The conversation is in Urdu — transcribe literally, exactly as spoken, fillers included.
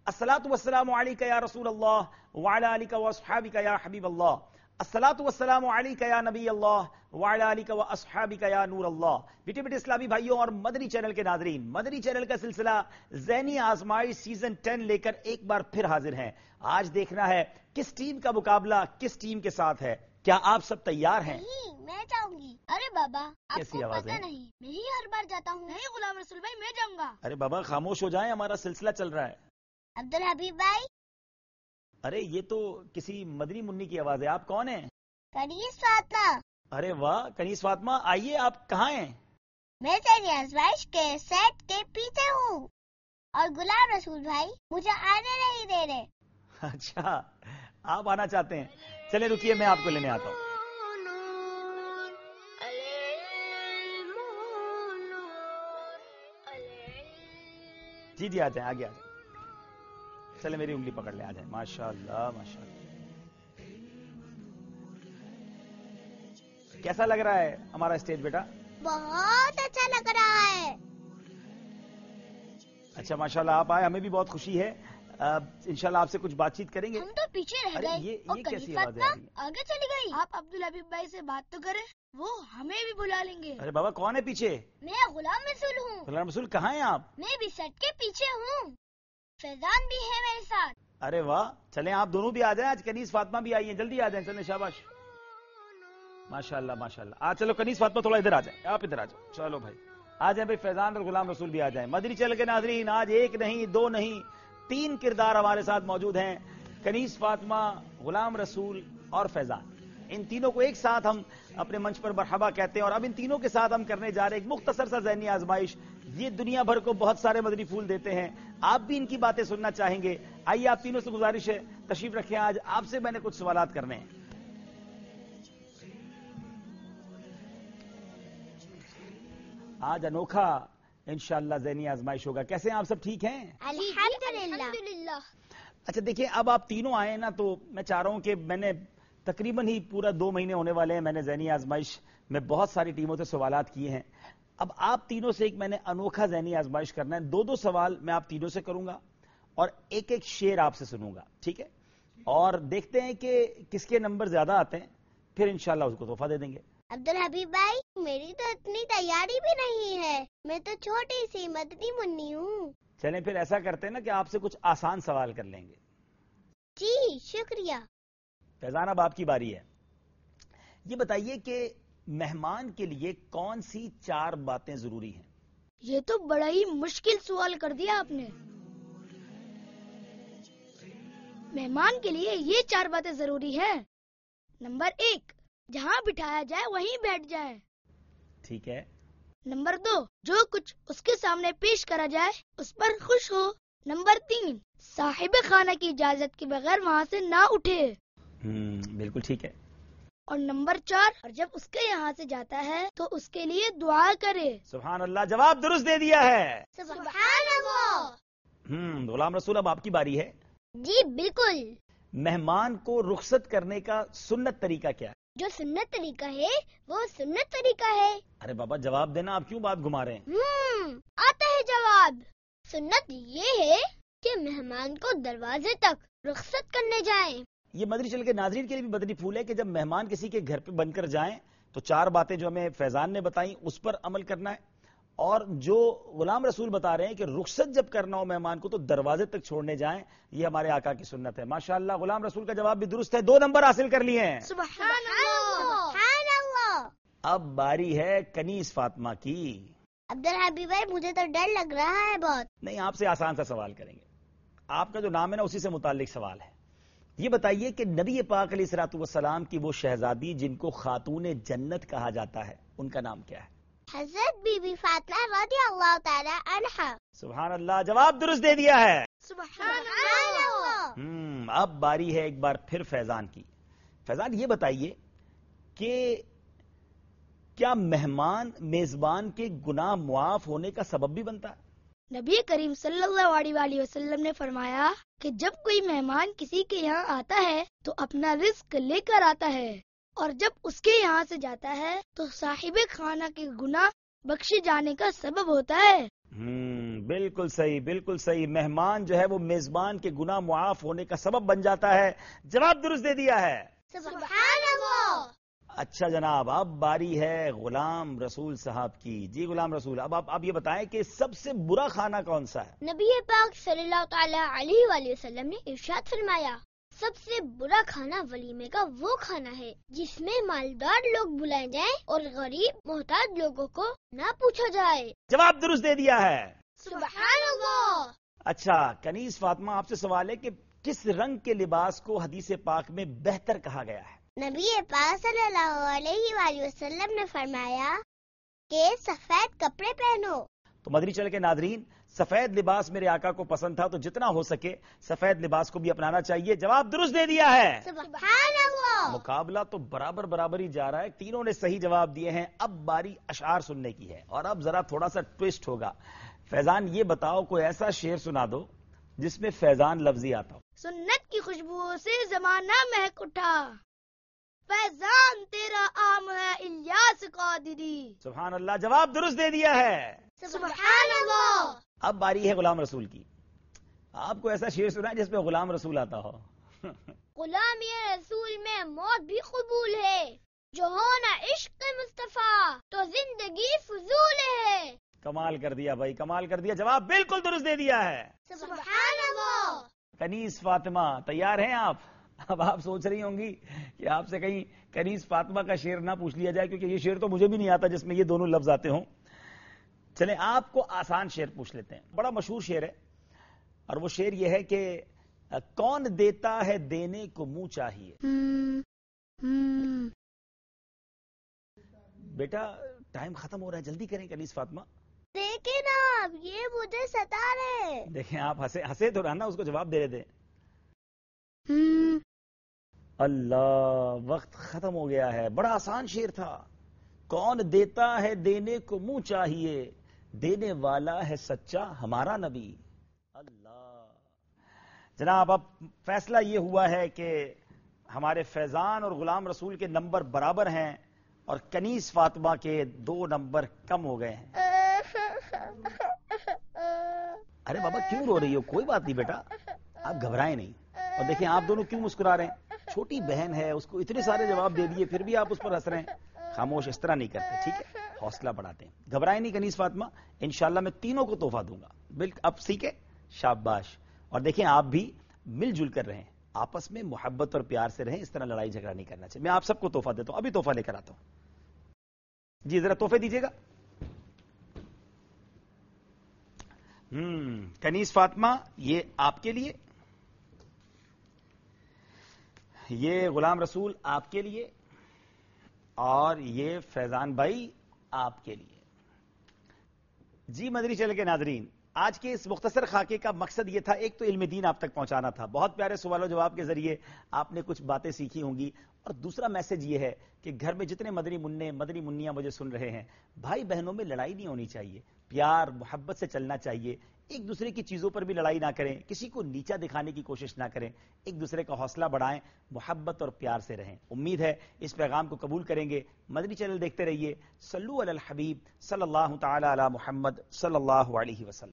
الصلاۃ والسلام علیک یا رسول اللہ وعلی آلک واصحابک یا حبیب اللہ، الصلاۃ والسلام علیک یا نبی اللہ وعلی آلک واصحابک یا نور اللہ۔ بیٹے بیٹے اسلامی بھائیوں اور مدنی چینل کے ناظرین، مدنی چینل کا سلسلہ ذہنی آزمائش سیزن ٹین لے کر ایک بار پھر حاضر ہیں۔ آج دیکھنا ہے کس ٹیم کا مقابلہ کس ٹیم کے ساتھ ہے۔ کیا آپ سب تیار ہیں؟ نہیں، میں جاؤں گی۔ ارے بابا، آپ کیسی کو آواز پتہ ہے؟ نہیں، میں ہی ہر بار جاتا ہوں۔ نہیں غلام رسول بھائی، میں جاؤں گا۔ ارے بابا خاموش ہو جائیں، ہمارا سلسلہ چل رہا ہے۔ عبدالحبیب بھائی، ارے یہ تو کسی مدنی منی کی آواز ہے، آپ کون ہیں؟ کنیز فاطمہ، ارے واہ کنیز فاطمہ، آئیے، آپ کہاں ہیں؟ میں ذہنی آزمائش کے سیٹ کے پیچھے ہوں، اور غلام رسول بھائی مجھے آنے نہیں دے رہے۔ اچھا آپ آنا چاہتے ہیں، چلے رکیے میں آپ کو لینے آتا ہوں۔ جی جی آ جائیں، آگے آ جائیں، چلے میری انگلی پکڑ لیں، آ جائیں۔ ماشاء اللہ ماشاء اللہ، کیسا لگ رہا ہے ہمارا اسٹیج بیٹا؟ بہت اچھا لگ رہا ہے۔ اچھا ماشاء اللہ، آپ آئے، ہمیں بھی بہت خوشی ہے۔ انشاءاللہ آپ سے کچھ بات چیت کریں گے۔ ہم تو پیچھے رہ ارے گئے یہ اور یہ کنیز کیسی آواز ہے؟ فاطمہ آگے چلی گئی۔ آپ عبدالحبیب بھائی سے بات تو کریں، وہ ہمیں بھی بلا لیں گے۔ ارے بابا کون ہے پیچھے؟ میں غلام رسول ہوں، غلام رسول کہاں ہیں آپ؟ میں بھی سیٹ کے پیچھے ہوں، فیضان بھی ہے میرے ساتھ۔ ارے واہ، چلیں آپ دونوں بھی آ جائیں، آج کنیز فاطمہ بھی آئی ہیں، جلدی آ جائیں، چلیں شاباش، ماشاء اللہ ماشاء اللہ۔ آج چلو کنیز فاطمہ تھوڑا ادھر آ جائیں، آپ ادھر آ جاؤ، چلو بھائی آ جائیں بھائی، فیضان اور غلام رسول بھی آ جائیں۔ مدنی چینل کے ناظرین، آج ایک نہیں دو نہیں تین کردار ہمارے ساتھ موجود ہیں، کنیز فاطمہ، غلام رسول اور فیضان۔ ان تینوں کو ایک ساتھ ہم اپنے منچ پر مرحبا کہتے ہیں، اور اب ان تینوں کے ساتھ ہم کرنے جا رہے ہیں ایک مختصر سا ذہنی آزمائش۔ یہ دنیا بھر کو بہت سارے مدنی پھول دیتے ہیں، آپ بھی ان کی باتیں سننا چاہیں گے۔ آئیے آپ تینوں سے گزارش ہے تشریف رکھیں، آج آپ سے میں نے کچھ سوالات کرنے ہیں۔ آج انوکھا انشاءاللہ ذہنی آزمائش ہوگا۔ کیسے ہیں آپ سب، ٹھیک ہیں؟ الحمدللہ۔ اچھا دیکھیں، اب آپ تینوں آئے ہیں نا، تو میں چاہ رہا ہوں کہ میں نے تقریباً ہی پورا دو مہینے ہونے والے ہیں، میں نے ذہنی آزمائش میں بہت ساری ٹیموں سے سوالات کیے ہیں۔ اب آپ تینوں سے ایک میں نے انوکھا ذہنی آزمائش کرنا ہے، دو دو سوال میں آپ تینوں سے کروں گا اور ایک ایک شعر آپ سے سنوں گا، ٹھیک ہے؟ اور دیکھتے ہیں کہ کس کے نمبر زیادہ آتے ہیں، پھر انشاءاللہ اس کو تحفہ دے دیں گے۔ عبدالحبیب بھائی، میری تو اتنی تیاری بھی نہیں ہے، میں تو چھوٹی سی مدنی منی ہوں۔ چلیں پھر ایسا کرتے ہیں نا کہ آپ سے کچھ آسان سوال کر لیں گے۔ جی شکریہ۔ فیضان اب آپ کی باری ہے، یہ بتائیے کہ مہمان کے لیے کون سی چار باتیں ضروری ہیں؟ یہ تو بڑا ہی مشکل سوال کر دیا آپ نے۔ مہمان کے لیے یہ چار باتیں ضروری ہیں۔ نمبر ایک، جہاں بٹھایا جائے وہیں بیٹھ جائے۔ ٹھیک ہے۔ نمبر دو، جو کچھ اس کے سامنے پیش کرا جائے اس پر خوش ہو۔ نمبر تین، صاحب خانہ کی اجازت کے بغیر وہاں سے نہ اٹھے۔ ہم بالکل ٹھیک ہے۔ اور نمبر چار، اور جب اس کے یہاں سے جاتا ہے تو اس کے لیے دعا کرے۔ سبحان اللہ، جواب درست دے دیا ہے۔ سبحان اللہ۔ ہم غلام رسول اب آپ کی باری ہے۔ جی بالکل۔ مہمان کو رخصت کرنے کا سنت طریقہ کیا ہے؟ جو سنت طریقہ ہے وہ سنت طریقہ ہے۔ ارے بابا جواب دینا، آپ کیوں بات گھما رہے ہیں؟ ہم آتا ہے جواب۔ سنت یہ ہے کہ مہمان کو دروازے تک رخصت کرنے جائیں۔ یہ مدنی چینل کے ناظرین کے لیے بھی مدنی پھول ہے کہ جب مہمان کسی کے گھر پہ بن کر جائیں تو چار باتیں جو ہمیں فیضان نے بتائیں اس پر عمل کرنا ہے، اور جو غلام رسول بتا رہے ہیں کہ رخصت جب کرنا ہو مہمان کو تو دروازے تک چھوڑنے جائیں، یہ ہمارے آقا کی سنت ہے۔ ماشاءاللہ غلام رسول کا جواب بھی درست ہے، دو نمبر حاصل کر لیے ہیں۔ سبحان اللہ۔ سبحان اللہ۔ اب باری ہے کنیز فاطمہ کی۔ عبدالحبیب بھائی، مجھے تو ڈر لگ رہا ہے بہت۔ نہیں، آپ سے آسان سا سوال کریں گے، آپ کا جو نام ہے نا اسی سے متعلق سوال ہے۔ یہ بتائیے کہ نبی پاک علیہ الصلوۃ والسلام کی وہ شہزادی جن کو خاتون جنت کہا جاتا ہے، ان کا نام کیا ہے؟ حضرت بی بی فاطمہ رضی اللہ تعالی عنہا۔ سبحان اللہ، جواب درست دے دیا ہے۔ سبحان اللہ۔ ہم اب باری ہے ایک بار پھر فیضان کی۔ فیضان یہ بتائیے کہ کیا مہمان میزبان کے گناہ معاف ہونے کا سبب بھی بنتا ہے؟ نبی کریم صلی اللہ علیہ وآلہ وسلم نے فرمایا کہ جب کوئی مہمان کسی کے یہاں آتا ہے تو اپنا رزق لے کر آتا ہے، اور جب اس کے یہاں سے جاتا ہے تو صاحب خانہ کے گناہ بخشے جانے کا سبب ہوتا ہے۔ ہم بالکل صحیح، بالکل صحیح. مہمان جو ہے وہ میزبان کے گناہ معاف ہونے کا سبب بن جاتا ہے. جواب درست دے دیا ہے. سبحان اللہ. اچھا جناب، اب باری ہے غلام رسول صاحب کی. جی غلام رسول، اب آپ آپ یہ بتائیں کہ سب سے برا کھانا کون سا ہے؟ نبی پاک صلی اللہ تعالی علیہ وآلہ وسلم نے ارشاد فرمایا، سب سے برا کھانا ولیمے کا وہ کھانا ہے جس میں مالدار لوگ بلائے جائیں اور غریب محتاج لوگوں کو نہ پوچھا جائے. جواب درست دے دیا ہے. سبحان اللہ. اچھا کنیز فاطمہ، آپ سے سوال ہے کہ کس رنگ کے لباس کو حدیث پاک میں بہتر کہا گیا ہے؟ نبی پاک صلی اللہ علیہ وآلہ وسلم نے فرمایا کہ سفید کپڑے پہنو. تو مدنی چینل کے ناظرین، سفید لباس میرے آقا کو پسند تھا، تو جتنا ہو سکے سفید لباس کو بھی اپنانا چاہیے. جواب درست دے دیا ہے. سبحان اللہ. مقابلہ تو برابر برابر ہی جا رہا ہے. تینوں نے صحیح جواب دیے ہیں. اب باری اشعار سننے کی ہے، اور اب ذرا تھوڑا سا ٹویسٹ ہوگا. فیضان یہ بتاؤ کوئی ایسا شعر سنا دو جس میں فیضان لفظی آتا ہو. سنت کی خوشبو سے زمانہ مہک اٹھا، فیضان تیرا عام ہے الیاس قادری. سبحان اللہ. جواب درست دے دیا ہے. سبحان اللہ. اب باری ہے غلام رسول کی. آپ کو ایسا شعر سنا ہے جس میں غلام رسول آتا ہو. غلامی رسول میں موت بھی قبول ہے، جو ہونا عشق مصطفیٰ تو زندگی فضول ہے. کمال کر دیا بھائی، کمال کر دیا. جواب بالکل درست دے دیا ہے. سبحان اللہ. کنیز فاطمہ تیار ہیں آپ؟ اب آپ سوچ رہی ہوں گی کہ آپ سے کہیں کنیز فاطمہ کا شعر نہ پوچھ لیا جائے، کیونکہ یہ شعر تو مجھے بھی نہیں آتا جس میں یہ دونوں لفظ آتے ہوں. چلیں آپ کو آسان شعر پوچھ لیتے ہیں. بڑا مشہور شعر ہے، اور وہ شعر یہ ہے کہ کون دیتا ہے دینے کو منہ چاہیے. بیٹا ٹائم ختم ہو رہا ہے، جلدی کریں کنیز فاطمہ. دیکھیں نا آپ، یہ مجھے ستا رہے. دیکھیں آپ ہنسے ہنسے تو رہنا، اس کو جواب دے دیں. اللہ، وقت ختم ہو گیا ہے. بڑا آسان شعر تھا. کون دیتا ہے دینے کو منہ چاہیے، دینے والا ہے سچا ہمارا نبی. اللہ. جناب اب فیصلہ یہ ہوا ہے کہ ہمارے فیضان اور غلام رسول کے نمبر برابر ہیں، اور کنیز فاطمہ کے دو نمبر کم ہو گئے ہیں. ارے بابا کیوں رو رہی ہو؟ کوئی بات نہیں بیٹا، آپ گھبرائیں نہیں. اور دیکھیں آپ دونوں کیوں مسکرا رہے ہیں؟ چھوٹی بہن ہے، اس کو اتنے سارے جواب دے دیے پھر بھی آپ اس پر ہنس رہے ہیں. خاموش، اس طرح نہیں کرتے، ٹھیک ہے؟ حوصلہ بڑھاتے ہیں. گھبرائیں نہیں کنیز فاطمہ، انشاءاللہ میں تینوں کو تحفہ دوں گا. بالکل اب سیکھے، شاباش. اور دیکھیں آپ بھی مل جل کر رہیں، آپس میں محبت اور پیار سے رہیں، اس طرح لڑائی جھگڑا نہیں کرنا چاہیے. میں آپ سب کو تحفہ دیتا ہوں، ابھی تحفہ لے کر آتا ہوں. جی ذرا تحفے دیجیے گا. ہم کنیز فاطمہ یہ آپ کے لیے، یہ غلام رسول آپ کے لیے، اور یہ فیضان بھائی آپ کے لیے. جی مدنی چینل کے ناظرین، آج کے اس مختصر خاکے کا مقصد یہ تھا، ایک تو علم دین آپ تک پہنچانا تھا. بہت پیارے سوال و جواب کے ذریعے آپ نے کچھ باتیں سیکھی ہوں گی. اور دوسرا میسج یہ ہے کہ گھر میں جتنے مدنی منع مدنی منیاں مجھے سن رہے ہیں، بھائی بہنوں میں لڑائی نہیں ہونی چاہیے، پیار محبت سے چلنا چاہیے. ایک دوسرے کی چیزوں پر بھی لڑائی نہ کریں، کسی کو نیچا دکھانے کی کوشش نہ کریں، ایک دوسرے کا حوصلہ بڑھائیں، محبت اور پیار سے رہیں. امید ہے اس پیغام کو قبول کریں گے. مدنی چینل دیکھتے رہیے. صلو علی الحبیب صلی اللہ تعالی علی محمد صلی اللہ علیہ وسلم.